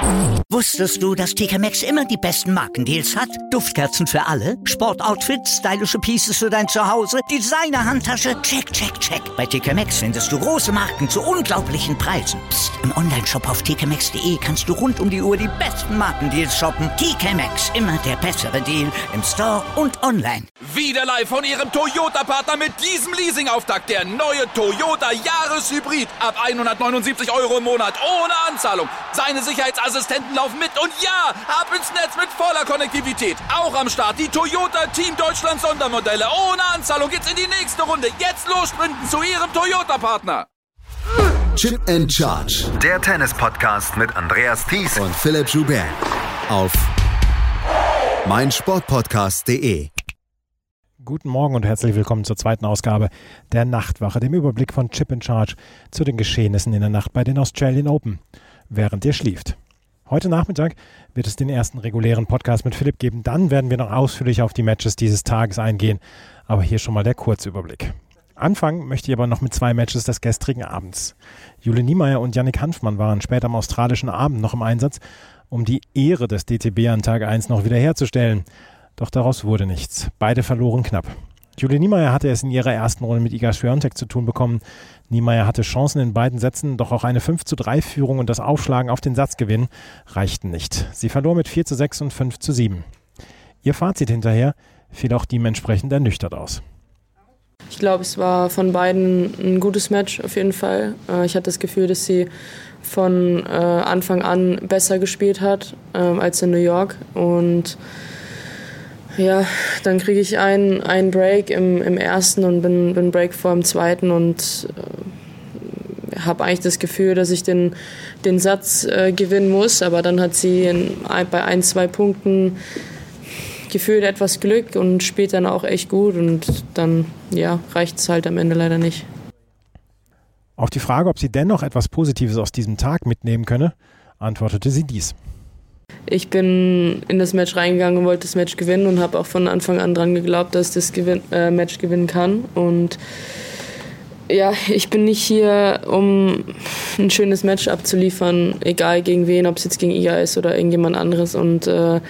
Wusstest du, dass TK Maxx immer die besten Markendeals hat? Duftkerzen für alle, Sportoutfits, stylische Pieces für dein Zuhause, Designer-Handtasche, check, check, check. Bei TK Maxx findest du große Marken zu unglaublichen Preisen. Psst. Im Onlineshop auf tkmaxx.de kannst du rund um die Uhr die besten Markendeals shoppen. TK Maxx, immer der bessere Deal im Store und online. Wieder live von Ihrem Toyota-Partner mit diesem Leasing-Auftakt. Der neue Toyota Jahreshybrid. Ab 179 € im Monat. Ohne Anzahlung. Seine Sicherheitsassistenten laufen mit. Und ja, ab ins Netz mit voller Konnektivität. Auch am Start die Toyota Team Deutschland Sondermodelle. Ohne Anzahlung geht's in die nächste Runde. Jetzt los sprinten zu Ihrem Toyota-Partner. Chip and Charge. Der Tennis-Podcast mit Andreas Thies und Philipp Joubert. Auf meinsportpodcast.de. Guten Morgen und herzlich willkommen zur zweiten Ausgabe der Nachtwache, dem Überblick von Chip and Charge zu den Geschehnissen in der Nacht bei den Australian Open, während ihr schläft. Heute Nachmittag wird es den ersten regulären Podcast mit Philipp geben. Dann werden wir noch ausführlich auf die Matches dieses Tages eingehen. Aber hier schon mal der Kurzüberblick. Anfangen möchte ich aber noch mit zwei Matches des gestrigen Abends. Jule Niemeyer und Yannick Hanfmann waren später am australischen Abend noch im Einsatz, um die Ehre des DTB an Tag 1 noch wiederherzustellen. Doch daraus wurde nichts. Beide verloren knapp. Jule Niemeyer hatte es in ihrer ersten Runde mit Iga Swiatek zu tun bekommen. Niemeyer hatte Chancen in beiden Sätzen, doch auch eine 5:3-Führung und das Aufschlagen auf den Satzgewinn reichten nicht. Sie verlor mit 4:6 und 5:7. Ihr Fazit hinterher fiel auch dementsprechend ernüchtert aus. Ich glaube, es war von beiden ein gutes Match auf jeden Fall. Ich hatte das Gefühl, dass sie von Anfang an besser gespielt hat als in New York. Und ja, dann kriege ich einen Break im ersten und bin Break vor im zweiten und habe eigentlich das Gefühl, dass ich den Satz gewinnen muss. Aber dann hat sie bei 1-2 Punkten gefühlt etwas Glück und spielt dann auch echt gut. Und dann reicht es halt am Ende leider nicht. Auf die Frage, ob sie dennoch etwas Positives aus diesem Tag mitnehmen könne, antwortete sie dies. Ich bin in das Match reingegangen und wollte das Match gewinnen und habe auch von Anfang an dran geglaubt, dass ich das Match gewinnen kann. Und ja, ich bin nicht hier, um ein schönes Match abzuliefern, egal gegen wen, ob es jetzt gegen Iga ist oder irgendjemand anderes. Und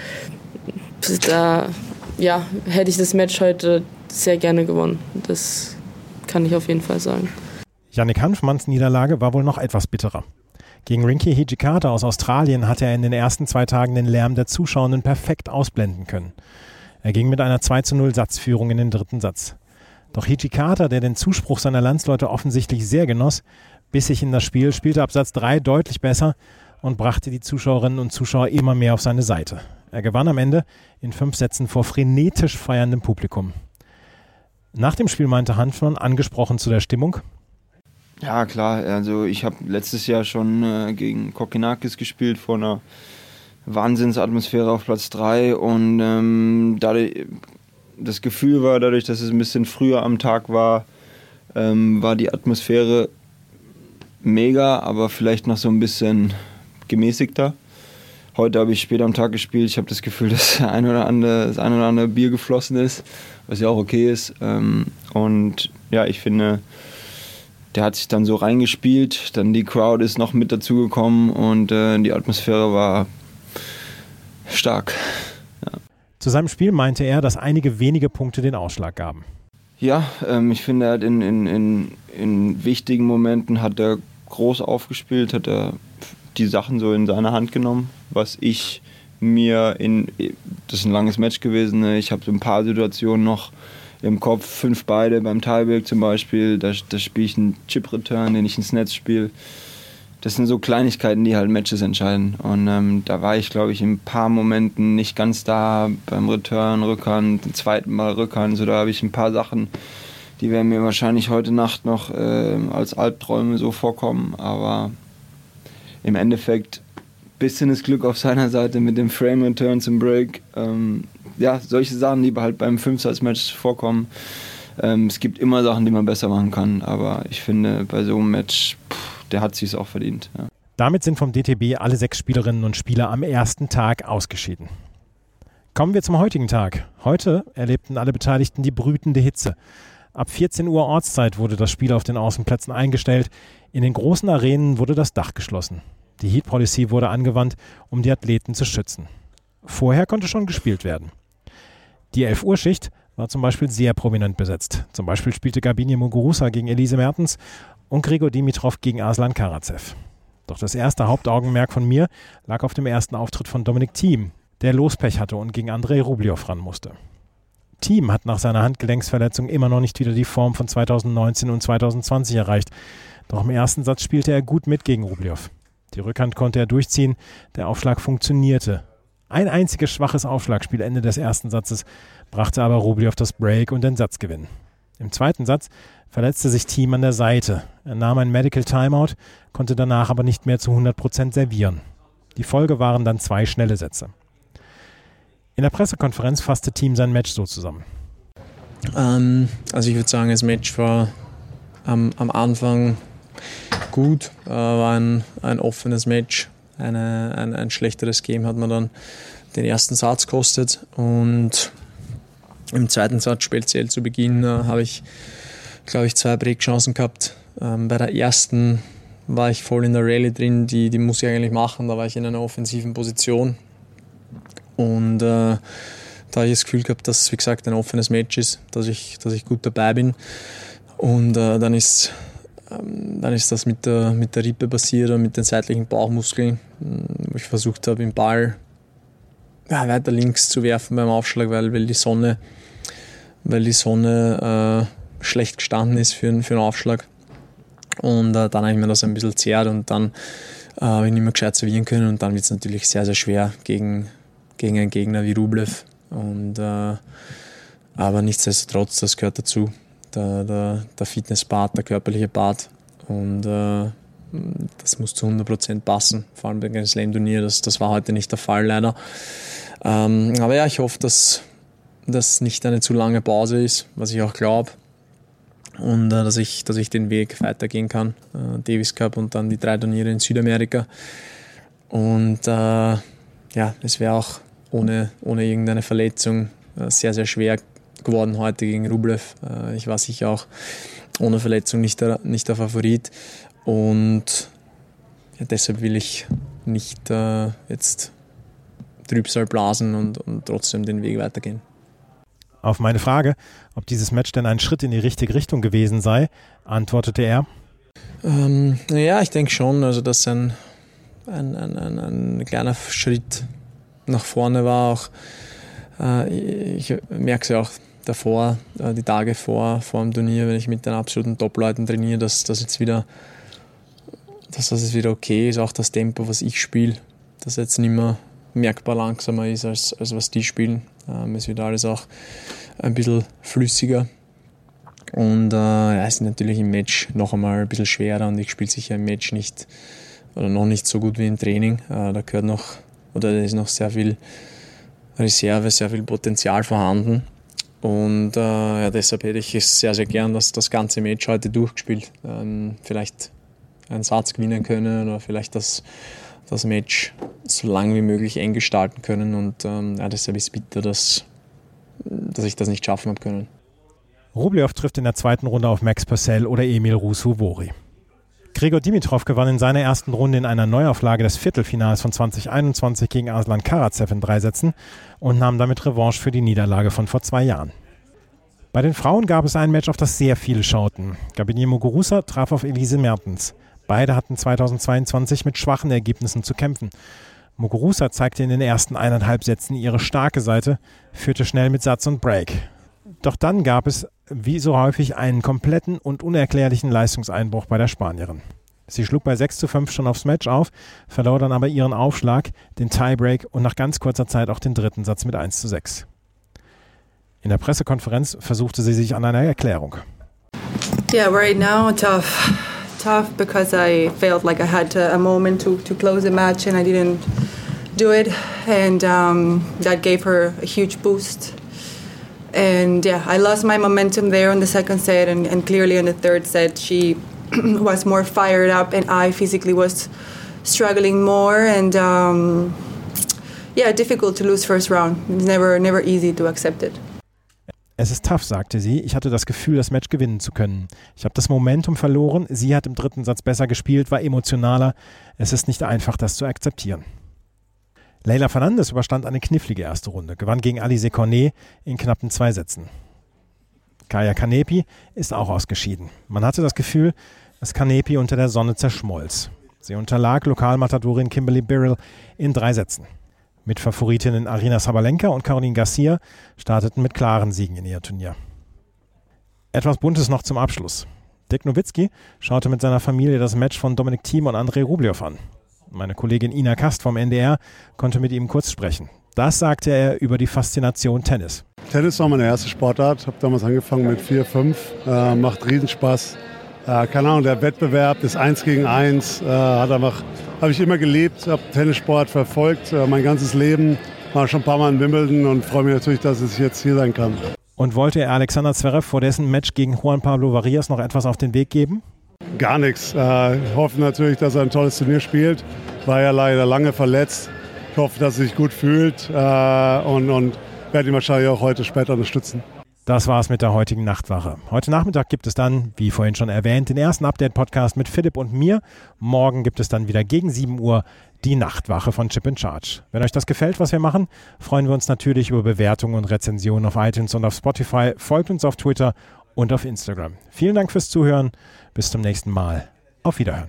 da hätte ich das Match heute sehr gerne gewonnen. Das kann ich auf jeden Fall sagen. Yannick Hanfmanns Niederlage war wohl noch etwas bitterer. Gegen Rinky Hijikata aus Australien hatte er in den ersten 2 Tagen den Lärm der Zuschauenden perfekt ausblenden können. Er ging mit einer 2:0 Satzführung in den dritten Satz. Doch Hijikata, der den Zuspruch seiner Landsleute offensichtlich sehr genoss, biss sich in das Spiel, spielte ab Satz 3 deutlich besser und brachte die Zuschauerinnen und Zuschauer immer mehr auf seine Seite. Er gewann am Ende in 5 Sätzen vor frenetisch feierndem Publikum. Nach dem Spiel meinte Hanfmann, angesprochen zu der Stimmung: Ja, klar. Also ich habe letztes Jahr schon gegen Kokkinakis gespielt vor einer Wahnsinnsatmosphäre auf Platz 3 und dadurch, das Gefühl war, dadurch, dass es ein bisschen früher am Tag war, war die Atmosphäre mega, aber vielleicht noch so ein bisschen gemäßigter. Heute habe ich später am Tag gespielt. Ich habe das Gefühl, dass das ein oder andere Bier geflossen ist, was ja auch okay ist. Und ja, ich finde, der hat sich dann so reingespielt, dann die Crowd ist noch mit dazugekommen und die Atmosphäre war stark. Ja. Zu seinem Spiel meinte er, dass einige wenige Punkte den Ausschlag gaben. Ja, ich finde, er hat in wichtigen Momenten hat er groß aufgespielt, hat er die Sachen so in seine Hand genommen, was ich mir das ist ein langes Match gewesen, ich habe so ein paar Situationen noch im Kopf, 5 beide beim Tiebreak zum Beispiel, da spiele ich einen Chip-Return, den ich ins Netz spiele. Das sind so Kleinigkeiten, die halt Matches entscheiden. Und da war ich, glaube ich, in ein paar Momenten nicht ganz da, beim Return, Rückhand, den zweiten Mal Rückhand. So, da habe ich ein paar Sachen, die werden mir wahrscheinlich heute Nacht noch als Albträume so vorkommen. Aber im Endeffekt ein bisschen das Glück auf seiner Seite mit dem Frame-Return zum Break. Solche Sachen, die halt beim 5-Satz-Match vorkommen. Es gibt immer Sachen, die man besser machen kann, aber ich finde, bei so einem Match, der hat sich's auch verdient. Ja. Damit sind vom DTB alle 6 Spielerinnen und Spieler am ersten Tag ausgeschieden. Kommen wir zum heutigen Tag. Heute erlebten alle Beteiligten die brütende Hitze. Ab 14 Uhr Ortszeit wurde das Spiel auf den Außenplätzen eingestellt. In den großen Arenen wurde das Dach geschlossen. Die Heat Policy wurde angewandt, um die Athleten zu schützen. Vorher konnte schon gespielt werden. Die 11 Uhr Schicht war zum Beispiel sehr prominent besetzt. Zum Beispiel spielte Gabinier Muguruza gegen Elise Mertens und Grigor Dimitrov gegen Aslan Karatsev. Doch das erste Hauptaugenmerk von mir lag auf dem ersten Auftritt von Dominic Thiem, der Lospech hatte und gegen Andrei Rublev ran musste. Thiem hat nach seiner Handgelenksverletzung immer noch nicht wieder die Form von 2019 und 2020 erreicht. Doch im ersten Satz spielte er gut mit gegen Rublev. Die Rückhand konnte er durchziehen, der Aufschlag funktionierte. Ein einziges schwaches Aufschlagspiel Ende des ersten Satzes brachte aber Rublev das Break und den Satzgewinn. Im zweiten Satz verletzte sich Thiem an der Seite. Er nahm ein Medical Timeout, konnte danach aber nicht mehr zu 100% servieren. Die Folge waren dann 2 schnelle Sätze. In der Pressekonferenz fasste Thiem sein Match so zusammen. Also ich würde sagen, das Match war am Anfang gut, war ein offenes Match. Ein schlechteres Game hat man dann den ersten Satz gekostet und im zweiten Satz, speziell zu Beginn, habe ich, glaube ich, 2 Breakchancen gehabt. Bei der ersten war ich voll in der Rallye drin, die muss ich eigentlich machen, da war ich in einer offensiven Position und da habe ich das Gefühl gehabt, dass es, wie gesagt, ein offenes Match ist, dass ich gut dabei bin und dann ist das mit der Rippe passiert und mit den seitlichen Bauchmuskeln, wo ich versucht habe, den Ball weiter links zu werfen beim Aufschlag, weil die Sonne schlecht gestanden ist für einen Aufschlag. Und dann habe ich mir das ein bisschen zerrt und dann habe ich nicht mehr gescheit servieren können und dann wird es natürlich sehr, sehr schwer gegen einen Gegner wie Rublev. Aber nichtsdestotrotz, das gehört dazu. Der Fitnesspart, der körperliche Part und das muss zu 100% passen, vor allem bei einem Slam-Turnier, das war heute nicht der Fall leider. Aber ja, ich hoffe, dass das nicht eine zu lange Pause ist, was ich auch glaube und dass ich den Weg weitergehen kann, Davis Cup und dann die 3 Turniere in Südamerika und ja, es wäre auch ohne irgendeine Verletzung sehr, sehr schwer geworden heute gegen Rublev. Ich war sicher auch ohne Verletzung nicht der Favorit und ja, deshalb will ich nicht jetzt Trübsal blasen und trotzdem den Weg weitergehen. Auf meine Frage, ob dieses Match denn ein Schritt in die richtige Richtung gewesen sei, antwortete er: Ja, ich denke schon, also dass ein kleiner Schritt nach vorne war. Auch ich merke es ja auch davor, die Tage vor dem Turnier, wenn ich mit den absoluten Top-Leuten trainiere, dass das jetzt wieder okay ist, auch das Tempo, was ich spiele, dass jetzt nicht mehr merkbar langsamer ist, als was die spielen. Es wird alles auch ein bisschen flüssiger und es ist natürlich im Match noch einmal ein bisschen schwerer und ich spiele sicher im Match nicht oder noch nicht so gut wie im Training. Da ist noch sehr viel Reserve, sehr viel Potenzial vorhanden. Und deshalb hätte ich es sehr, sehr gern, dass das ganze Match heute durchgespielt. Vielleicht einen Satz gewinnen können oder vielleicht das Match so lang wie möglich eng gestalten können. Und deshalb ist es bitter, dass ich das nicht schaffen habe können. Rublev trifft in der zweiten Runde auf Max Purcell oder Emil Ruusu-Vuori. Grigor Dimitrov gewann in seiner ersten Runde in einer Neuauflage des Viertelfinals von 2021 gegen Aslan Karatsev in 3 Sätzen und nahm damit Revanche für die Niederlage von vor 2 Jahren. Bei den Frauen gab es ein Match, auf das sehr viele schauten. Gabinier Muguruza traf auf Elise Mertens. Beide hatten 2022 mit schwachen Ergebnissen zu kämpfen. Muguruza zeigte in den ersten 1,5 Sätzen ihre starke Seite, führte schnell mit Satz und Break. Doch dann gab es, wie so häufig, einen kompletten und unerklärlichen Leistungseinbruch bei der Spanierin. Sie schlug bei 6:5 schon aufs Match auf, verlor dann aber ihren Aufschlag, den Tiebreak und nach ganz kurzer Zeit auch den dritten Satz mit 1:6. In der Pressekonferenz versuchte sie sich an einer Erklärung. Yeah, right now tough because I felt like I had a moment to close the match and I didn't do it, and that gave her a huge boost. And yeah, I lost my momentum there on the second set, and clearly on the third set she was more fired up and I physically was struggling more, and difficult to lose first round. It's never easy to accept it. Es ist tough, sagte sie. Ich hatte das Gefühl, das Match gewinnen zu können. Ich habe das Momentum verloren. Sie hat im dritten Satz besser gespielt, war emotionaler. Es ist nicht einfach, das zu akzeptieren. Leylah Fernandez überstand eine knifflige erste Runde, gewann gegen Alizé Cornet in knappen 2 Sätzen. Kaia Kanepi ist auch ausgeschieden. Man hatte das Gefühl, dass Kanepi unter der Sonne zerschmolz. Sie unterlag Lokalmatadorin Kimberly Birrell in 3 Sätzen. Mitfavoritinnen Aryna Sabalenka und Caroline Garcia starteten mit klaren Siegen in ihr Turnier. Etwas Buntes noch zum Abschluss. Dirk Nowitzki schaute mit seiner Familie das Match von Dominic Thiem und Andrei Rublev an. Meine Kollegin Ina Kast vom NDR konnte mit ihm kurz sprechen. Das sagte er über die Faszination Tennis. Tennis war meine erste Sportart, habe damals angefangen mit 4, 5, macht Riesenspaß. Keine Ahnung, der Wettbewerb, das 1 gegen 1, habe ich immer geliebt, habe Tennissport verfolgt, mein ganzes Leben, war schon ein paar Mal in Wimbledon und freue mich natürlich, dass ich jetzt hier sein kann. Und wollte er Alexander Zverev vor dessen Match gegen Juan Pablo Varillas noch etwas auf den Weg geben? Gar nichts. Ich hoffe natürlich, dass er ein tolles Turnier spielt, war ja leider lange verletzt. Ich hoffe, dass er sich gut fühlt und werde ihn wahrscheinlich auch heute später unterstützen. Das war's mit der heutigen Nachtwache. Heute Nachmittag gibt es dann, wie vorhin schon erwähnt, den ersten Update-Podcast mit Philipp und mir. Morgen gibt es dann wieder gegen 7 Uhr die Nachtwache von Chip in Charge. Wenn euch das gefällt, was wir machen, freuen wir uns natürlich über Bewertungen und Rezensionen auf iTunes und auf Spotify. Folgt uns auf Twitter und auf Instagram. Vielen Dank fürs Zuhören. Bis zum nächsten Mal. Auf Wiederhören.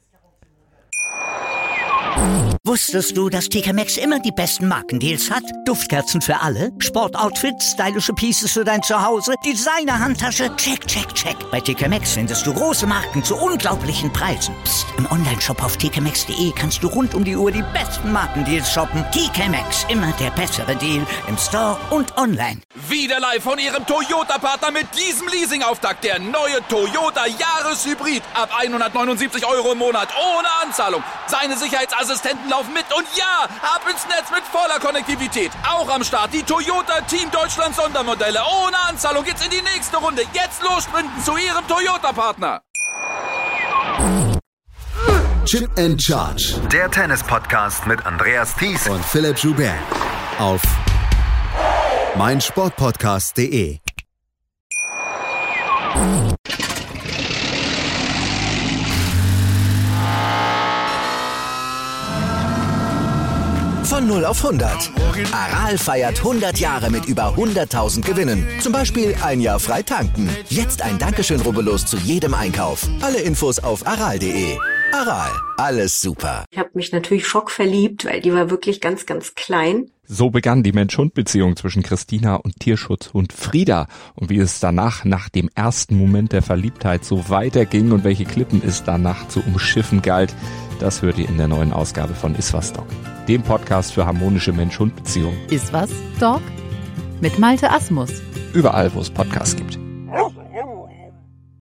Wusstest du, dass TK Maxx immer die besten Markendeals hat? Duftkerzen für alle, Sportoutfits, stylische Pieces für dein Zuhause, Designer-Handtasche, check, check, check. Bei TK Maxx findest du große Marken zu unglaublichen Preisen. Psst. Im Onlineshop auf tkmaxx.de kannst du rund um die Uhr die besten Markendeals shoppen. TK Maxx, immer der bessere Deal im Store und online. Wieder live von ihrem Toyota-Partner mit diesem Leasing-Auftakt. Der neue Toyota Jahreshybrid. Ab 179 € im Monat ohne Anzahlung. Seine Sicherheitsassistenten laufen mit und ja, ab ins Netz mit voller Konnektivität. Auch am Start die Toyota Team Deutschland Sondermodelle. Ohne Anzahlung geht's in die nächste Runde. Jetzt los sprinten zu ihrem Toyota-Partner. Chip and Charge. Der Tennis-Podcast mit Andreas Thies und Philipp Joubert. Auf meinsportpodcast.de. Von 0 auf 100. Aral feiert 100 Jahre mit über 100.000 Gewinnen. Zum Beispiel ein Jahr frei tanken. Jetzt ein Dankeschön, rubbellos zu jedem Einkauf. Alle Infos auf aral.de. Aral, alles super. Ich habe mich natürlich schockverliebt, weil die war wirklich ganz, ganz klein. So begann die Mensch-Hund-Beziehung zwischen Christina und Tierschutzhund Frieda. Und wie es danach, nach dem ersten Moment der Verliebtheit, so weiterging und welche Klippen es danach zu umschiffen galt, das hört ihr in der neuen Ausgabe von Iswas Dog, dem Podcast für harmonische Mensch-Hund-Beziehungen. Iswas Dog? Mit Malte Asmus. Überall, wo es Podcasts gibt.